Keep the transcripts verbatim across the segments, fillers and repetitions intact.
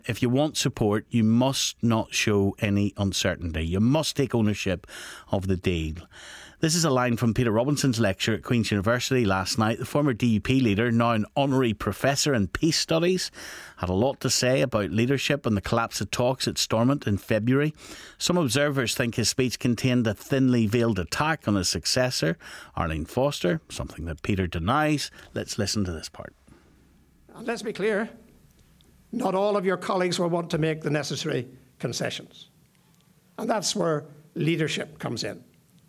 If you want support, you must not show any uncertainty. You must take ownership of the deal. This is a line from Peter Robinson's lecture at Queen's University last night. The former D U P leader, now an honorary professor in peace studies, had a lot to say about leadership and the collapse of talks at Stormont in February. Some observers think his speech contained a thinly veiled attack on his successor, Arlene Foster, something that Peter denies. Let's listen to this part. And let's be clear, not all of your colleagues will want to make the necessary concessions. And that's where leadership comes in.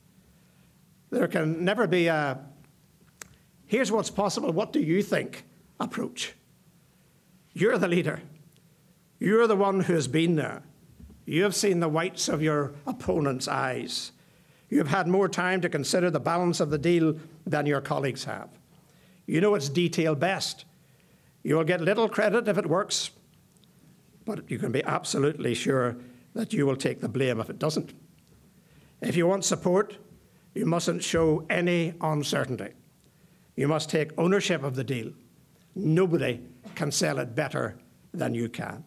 There can never be a, here's what's possible, what do you think approach. You're the leader. You're the one who has been there. You have seen the whites of your opponent's eyes. You have had more time to consider the balance of the deal than your colleagues have. You know its detail best. You will get little credit if it works, but you can be absolutely sure that you will take the blame if it doesn't. If you want support, you mustn't show any uncertainty. You must take ownership of the deal. Nobody can sell it better than you can.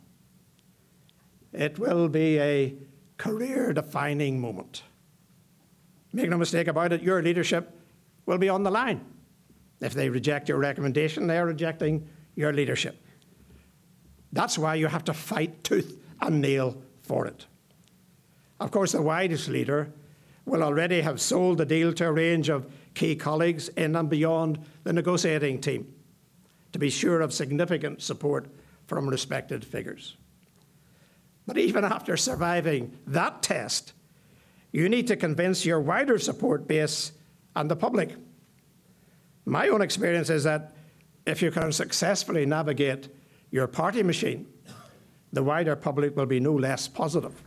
It will be a career-defining moment. Make no mistake about it, your leadership will be on the line. If they reject your recommendation, they are rejecting your leadership. That's why you have to fight tooth and nail for it. Of course, the widest leader will already have sold the deal to a range of key colleagues in and beyond the negotiating team to be sure of significant support from respected figures. But even after surviving that test, you need to convince your wider support base and the public. My own experience is that if you can successfully navigate your party machine, the wider public will be no less positive.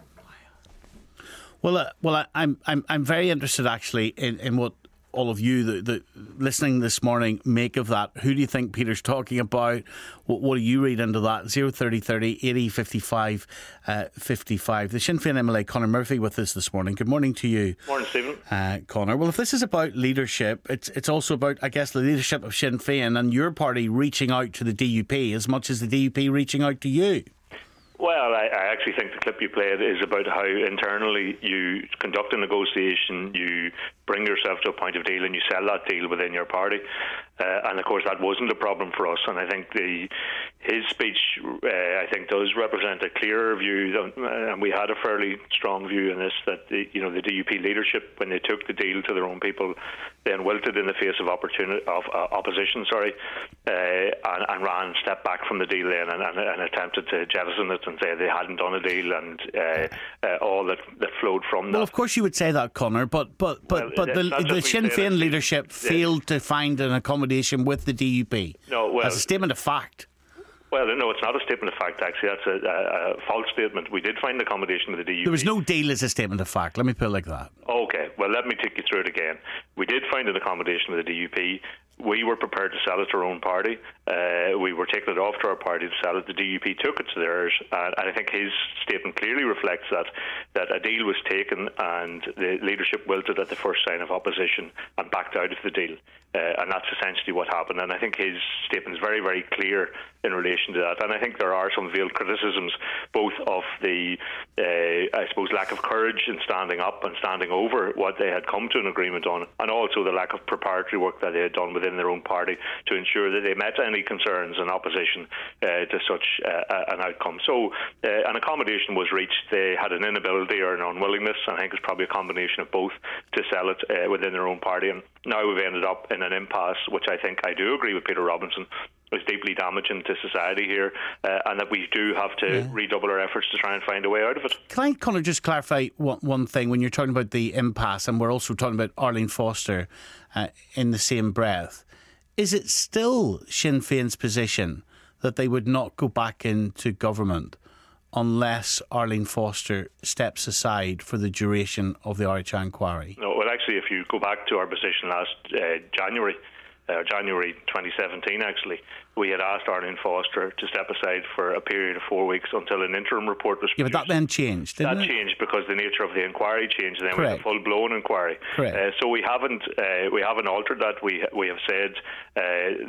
Well, uh, well, I, I'm I'm I'm very interested actually in, in what all of you the, the listening this morning make of that. Who do you think Peter's talking about? What, what do you read into that? Zero thirty thirty eighty fifty-five uh, fifty-five. The Sinn Féin M L A Conor Murphy with us this morning. Good morning to you. Morning, Stephen. Uh, Conor. Well, if this is about leadership, it's it's also about, I guess, the leadership of Sinn Féin and your party reaching out to the D U P as much as the D U P reaching out to you. Well, I, I actually think the clip you played is about how internally you conduct a negotiation, you bring yourself to a point of deal and you sell that deal within your party. Uh, and of course that wasn't a problem for us, and I think the his speech uh, I think does represent a clearer view, that, uh, and we had a fairly strong view in this, that the, you know the D U P leadership, when they took the deal to their own people, then wilted in the face of opportunity of uh, opposition sorry uh, and, and ran step back from the deal then and, and, and attempted to jettison it and say they hadn't done a deal, and uh, uh, all that, that flowed from that. Well, of course you would say that, Conor, but but but, well, but the, the Sinn Féin leadership yes. failed to find an accommodation with the D U P. No, well, as a statement of fact. Well, no, it's not a statement of fact, actually. That's a, a, a false statement. We did find accommodation with the D U P. There was no deal as a statement of fact. Let me put it like that. OK, well, let me take you through it again. We did find an accommodation with the D U P. We were prepared to sell it to our own party. Uh, we were taking it off to our party to sell it. The D U P took it to theirs, and, and I think his statement clearly reflects that that a deal was taken and the leadership wilted at the first sign of opposition and backed out of the deal. Uh, and that's essentially what happened. And I think his statement is very, very clear in relation to that. And I think there are some veiled criticisms, both of the, uh, I suppose, lack of courage in standing up and standing over what they had come to an agreement on, and also the lack of preparatory work that they had done within their own party to ensure that they met any concerns and opposition uh, to such uh, an outcome. So uh, an accommodation was reached. They had an inability or an unwillingness, and I think it's probably a combination of both, to sell it uh, within their own party. And now we've ended up in an impasse, which I think I do agree with Peter Robinson is deeply damaging to society here, uh, and that we do have to yeah. redouble our efforts to try and find a way out of it. Can I, Conor, just clarify one, one thing when you're talking about the impasse, and we're also talking about Arlene Foster uh, in the same breath? Is it still Sinn Féin's position that they would not go back into government unless Arlene Foster steps aside for the duration of the R H I inquiry? No, well, actually, if you go back to our position last uh, January, uh, January twenty seventeen, actually, we had asked Arlene Foster to step aside for a period of four weeks until an interim report was produced. Yeah, but that then changed, didn't that it? That changed because the nature of the inquiry changed, and then Correct. we had a full-blown inquiry. Correct. Uh, so we haven't uh, we haven't altered that. We we have said. Uh,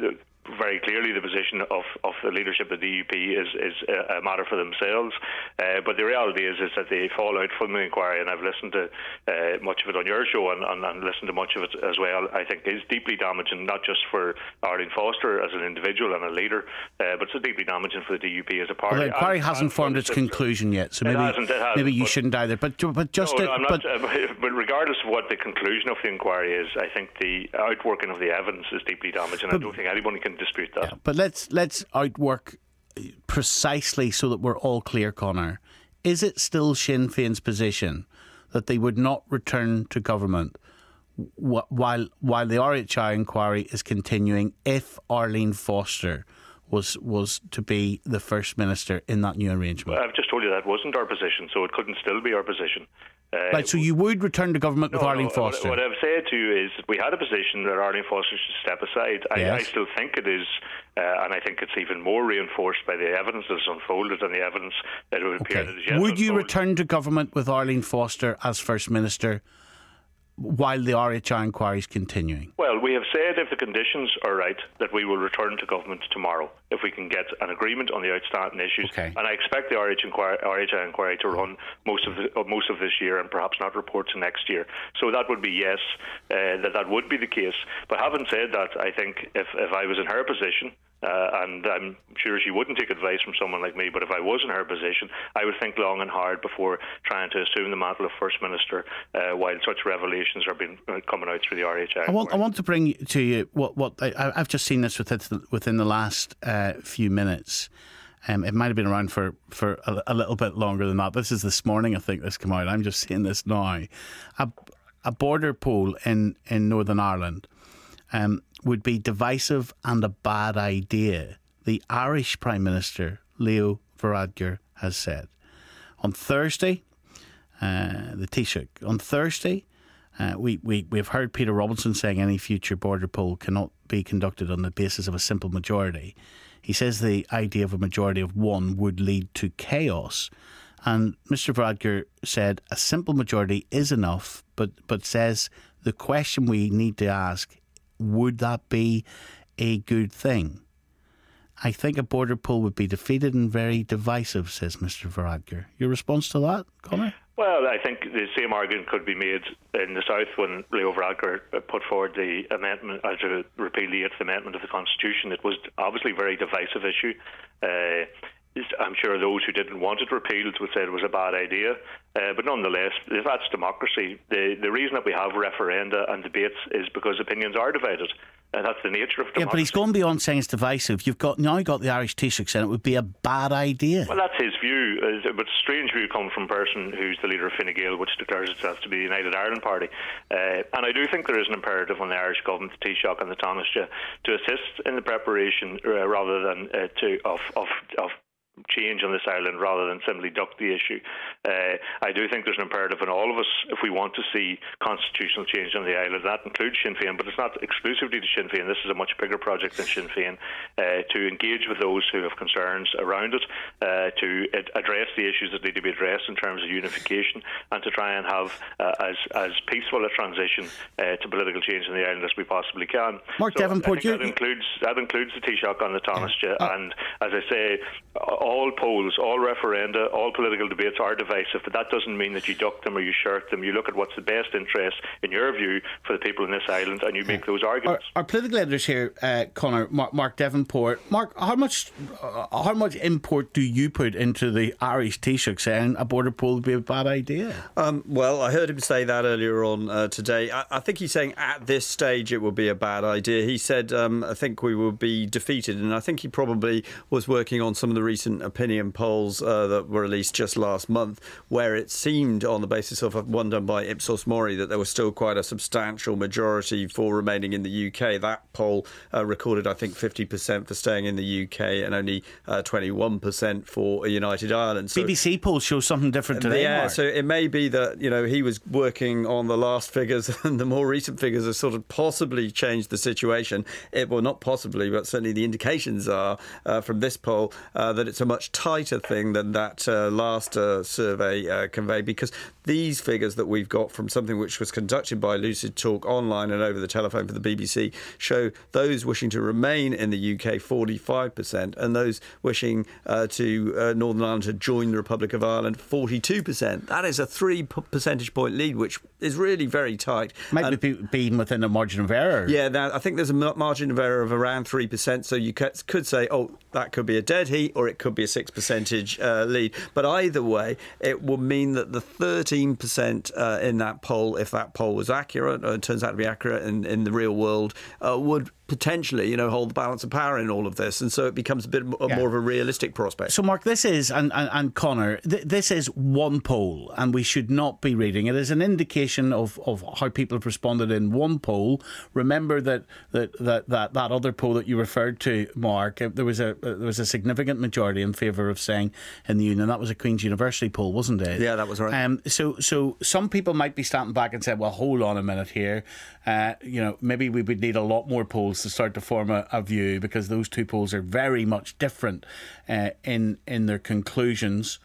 very clearly the position of, of the leadership of the D U P is, is a matter for themselves. Uh, but the reality is is that the fallout from the inquiry, and I've listened to uh, much of it on your show and, and, and listened to much of it as well, I think is deeply damaging, not just for Arlene Foster as an individual and a leader, uh, but it's deeply damaging for the D U P as a party. Well, the inquiry and, hasn't and formed its conclusion yet, so maybe, it hasn't, it hasn't, maybe you but, shouldn't either. But, but just no, to, I'm not, but, uh, but regardless of what the conclusion of the inquiry is, I think the outworking of the evidence is deeply damaging. But, I don't think anybody can dispute that. Yeah, but let's let's outwork precisely so that we're all clear, Conor. Is it still Sinn Féin's position that they would not return to government while while the R H I inquiry is continuing if Arlene Foster was was to be the First Minister in that new arrangement? Well, I've just told you that wasn't our position, so it couldn't still be our position. Uh, right, so you would return to government no, with Arlene no, Foster? What, what I've said to you is that we had a position that Arlene Foster should step aside. I, yes. I still think it is, uh, and I think it's even more reinforced by the evidence that's unfolded and the evidence that it would appear okay. that is yet Would you unfolded. return to government with Arlene Foster as First Minister while the R H I inquiry is continuing? Well, we have said if the conditions are right that we will return to government tomorrow if we can get an agreement on the outstanding issues. Okay. And I expect the R H I inquiry to run most of the, uh, most of this year and perhaps not report to next year. So that would be yes, uh, that that would be the case. But having said that, I think if, if I was in her position, Uh, and I'm sure she wouldn't take advice from someone like me, but if I was in her position, I would think long and hard before trying to assume the mantle of First Minister uh, while such revelations are being uh, coming out through the R H I. I want, I want to bring to you what, what I, I've just seen this within, within the last uh, few minutes. Um, it might have been around for, for a, a little bit longer than that. This is this morning, I think, this came out. I'm just seeing this now. A, a border poll in, in Northern Ireland Um, would be divisive and a bad idea, the Irish Prime Minister, Leo Varadkar, has said. On Thursday, uh, the Taoiseach, on Thursday, uh, we, we, we've heard Peter Robinson saying any future border poll cannot be conducted on the basis of a simple majority. He says the idea of a majority of one would lead to chaos. And Mister Varadkar said a simple majority is enough, but, but says the question we need to ask, would that be a good thing? I think a border poll would be defeated and very divisive, says Mister Varadkar. Your response to that, Conor? Well, I think the same argument could be made in the South when Leo Varadkar put forward the amendment uh, to repeal the eighth Amendment of the Constitution. It was obviously a very divisive issue. Uh, I'm sure those who didn't want it repealed would say it was a bad idea. Uh, but nonetheless, that's democracy. The the reason that we have referenda and debates is because opinions are divided. And that's the nature of democracy. Yeah, but he's going beyond saying it's divisive. You've got now got the Irish Taoiseach saying it would be a bad idea. Well, that's his view. Uh, but strange view coming from a person who's the leader of Fine Gael, which declares itself to be the United Ireland Party. Uh, and I do think there is an imperative on the Irish government, the Taoiseach and the Taoiseach, to assist in the preparation uh, rather than uh, to of of of. change on this island rather than simply duck the issue. Uh, I do think there's an imperative on all of us if we want to see constitutional change on the island. That includes Sinn Féin, but it's not exclusively to Sinn Féin. This is a much bigger project than Sinn Féin. Uh, to engage with those who have concerns around it, uh, to ad- address the issues that need to be addressed in terms of unification, and to try and have uh, as as peaceful a transition uh, to political change in the island as we possibly can. Mark so Davenport, I think that includes that includes the Taoiseach and the Taoiseach, uh, and as I say, all polls, all referenda, all political debates are divisive, but that doesn't mean that you duck them or you shirk them. You look at what's the best interest, in your view, for the people in this island, and you make those arguments. Our, our political editors here, uh, Conor, Mark, Mark Davenport. Mark, how much uh, how much import do you put into the Irish Taoiseach saying a border poll would be a bad idea? Um, well, I heard him say that earlier on uh, today. I, I think he's saying at this stage it would be a bad idea. He said, um, I think we will be defeated, and I think he probably was working on some of the recent opinion polls uh, that were released just last month, where it seemed, on the basis of one done by Ipsos Mori, that there was still quite a substantial majority for remaining in the U K. That poll uh, recorded, I think, fifty percent for staying in the U K and only uh, twenty-one percent for a United Ireland. So, B B C polls show something different today. Yeah, Mark. so it may be that, you know, he was working on the last figures and the more recent figures have sort of possibly changed the situation. It well, not possibly, but certainly the indications are uh, from this poll uh, that it's a much tighter thing than that uh, last uh, survey uh, conveyed, because these figures that we've got from something which was conducted by Lucid Talk online and over the telephone for the B B C show those wishing to remain in the U K forty-five percent, and those wishing uh, to uh, Northern Ireland to join the Republic of Ireland forty-two percent. That is a three percentage point lead, which is really very tight. Might and, be being within a margin of error. Yeah, now, I think there's a margin of error of around three percent, so you could say, oh, that could be a dead heat, or it could be a six percentage uh, lead. But either way, it would mean that the thirteen percent uh, in that poll, if that poll was accurate, or it turns out to be accurate in, in the real world, uh, would potentially, you know, hold the balance of power in all of this, and so it becomes a bit more, yeah. more of a realistic prospect. So, Mark, this is, and, and, and Conor, th- this is one poll, and we should not be reading it as an indication of, of how people have responded in one poll. Remember that that, that, that that other poll that you referred to, Mark, there was a there was a significant majority in favour of staying in the Union. That was a Queen's University poll, wasn't it? Yeah, that was right. Um, so, so some people might be standing back and say, well, hold on a minute here. Uh, you know, maybe we would need a lot more polls to start to form a, a view, because those two polls are very much different uh, in in their conclusions.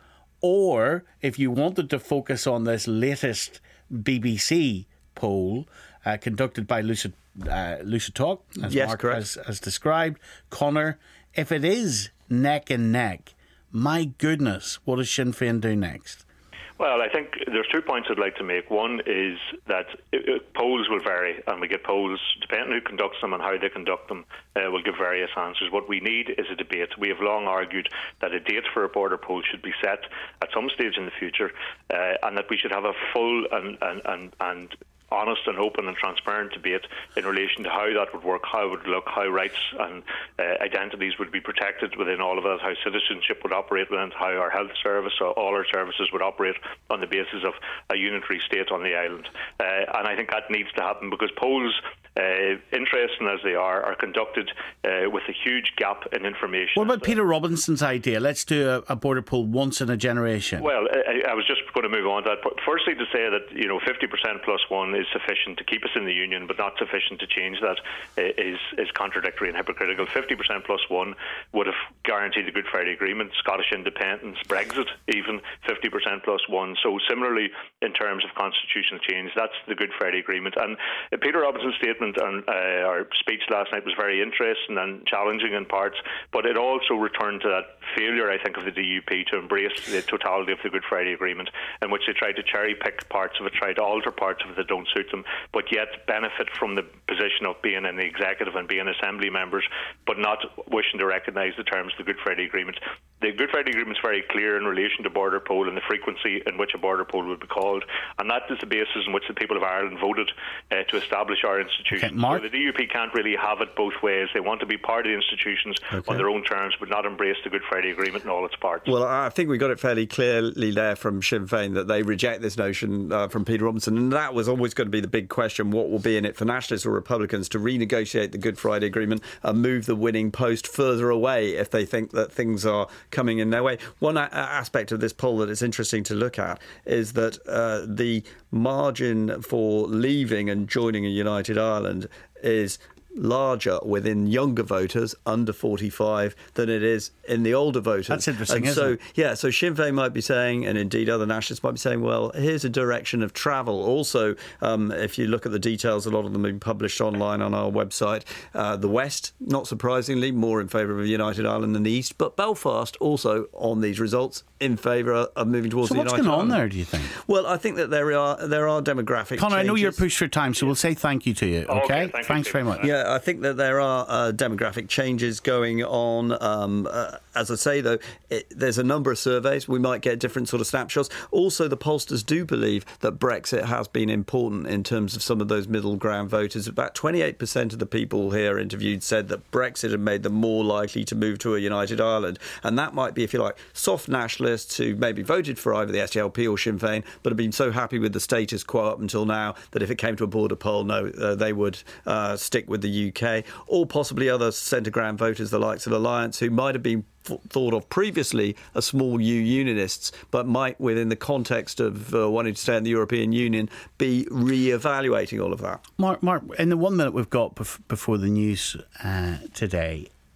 Or if you wanted to focus on this latest B B C poll uh, conducted by Lucid uh, Lucid Talk, as yes, Mark correct. has, has described, Conor, if it is neck and neck, my goodness, what does Sinn Féin do next? Well, I think there's two points I'd like to make. One is that it, it, polls will vary, and we get polls, depending on who conducts them and how they conduct them, uh, will give various answers. What we need is a debate. We have long argued that a date for a border poll should be set at some stage in the future, uh, and that we should have a full and, and, and, and honest and open and transparent debate in relation to how that would work, how it would look, how rights and uh, identities would be protected within all of that, how citizenship would operate within, how our health service or all our services would operate on the basis of a unitary state on the island. Uh, and I think that needs to happen, because polls, uh, interesting as they are, are conducted uh, with a huge gap in information. What about Peter Robinson's idea? Let's do a, a border poll once in a generation. Well, I, I was just going to move on to that. But firstly, to say that, you know, fifty percent plus one is sufficient to keep us in the Union, but not sufficient to change that, is is contradictory and hypocritical. fifty percent plus one would have guaranteed the Good Friday Agreement, Scottish independence, Brexit, even fifty percent plus one. So similarly, in terms of constitutional change, that's the Good Friday Agreement. And uh, Peter Robinson's statement and uh, our speech last night was very interesting and challenging in parts, but it also returned to that failure, I think, of the D U P to embrace the totality of the Good Friday Agreement, in which they tried to cherry pick parts of it, tried to alter parts of it that don't suit them, but yet benefit from the position of being in the executive and being assembly members, but not wishing to recognise the terms of the Good Friday Agreement. The Good Friday Agreement is very clear in relation to border poll and the frequency in which a border poll would be called, and that is the basis in which the people of Ireland voted uh, to establish our institutions. Okay, Mark? So the D U P can't really have it both ways. They want to be part of the institutions okay. on their own terms, but not embrace the Good Friday Agreement in all its parts. Well, I think we got it fairly clearly there from Sinn Féin that they reject this notion uh, from Peter Robinson, and that was always going to be the big question: what will be in it for Nationalists or Republicans to renegotiate the Good Friday Agreement and move the winning post further away if they think that things are coming in their way. One a- aspect of this poll that is interesting to look at is that uh, the margin for leaving and joining a united Ireland is larger within younger voters under forty-five than it is in the older voters. That's interesting, and isn't so, it? Yeah, so Sinn Féin might be saying, and indeed other nationalists might be saying, well, here's a direction of travel. Also, um, if you look at the details, a lot of them have been published online on our website. Uh, the West, not surprisingly, more in favour of a united Ireland than the East, but Belfast also on these results in favour of moving towards so the what's united going on Ireland. there, do you think? Well, I think that there are there are demographic Conor, I know changes. you're pushed for time, so we'll say thank you to you, okay? Okay, thank Thanks you. very much. Yeah, I think that there are uh, demographic changes going on. Um, uh, as I say, though, it, there's a number of surveys. We might get different sort of snapshots. Also, the pollsters do believe that Brexit has been important in terms of some of those middle ground voters. About twenty-eight percent of the people here interviewed said that Brexit had made them more likely to move to a united Ireland. And that might be, if you like, soft nationalists who maybe voted for either the S D L P or Sinn Féin, but have been so happy with the status quo up until now that if it came to a border poll, no, uh, they would uh, stick with the U K. Or possibly other centre ground voters, the likes of Alliance, who might have been f- thought of previously as small U unionists, but might, within the context of uh, wanting to stay in the European Union, be re-evaluating all of that. Mark, Mark, in the one minute we've got bef- before the news uh, today,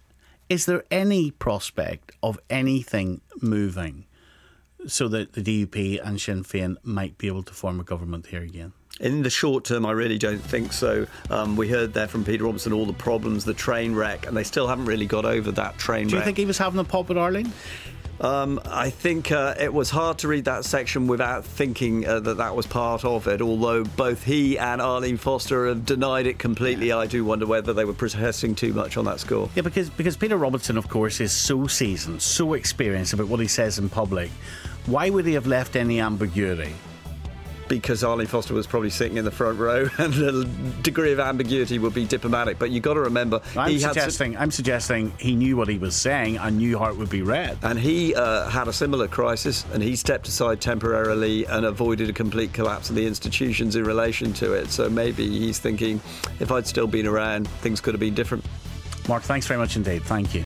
Is there any prospect of anything moving so that the D U P and Sinn Féin might be able to form a government here again? In the short term, I really don't think so. Um, we heard there from Peter Robinson all the problems, the train wreck, and they still haven't really got over that train wreck. Do you think he was having a pop at Arlene? Um, I think uh, it was hard to read that section without thinking uh, that that was part of it, although both he and Arlene Foster have denied it completely. I do wonder whether they were protesting too much on that score. Yeah, because, because Peter Robinson, of course, is so seasoned, so experienced about what he says in public. Why would he have left any ambiguity? Because Arlene Foster was probably sitting in the front row, and the degree of ambiguity would be diplomatic. But you've got to remember, I'm he suggesting had I'm suggesting he knew what he was saying and knew how it would be read. And he uh, had a similar crisis, and he stepped aside temporarily and avoided a complete collapse of the institutions in relation to it. So maybe he's thinking, if I'd still been around, things could have been different. Mark, thanks very much indeed. Thank you.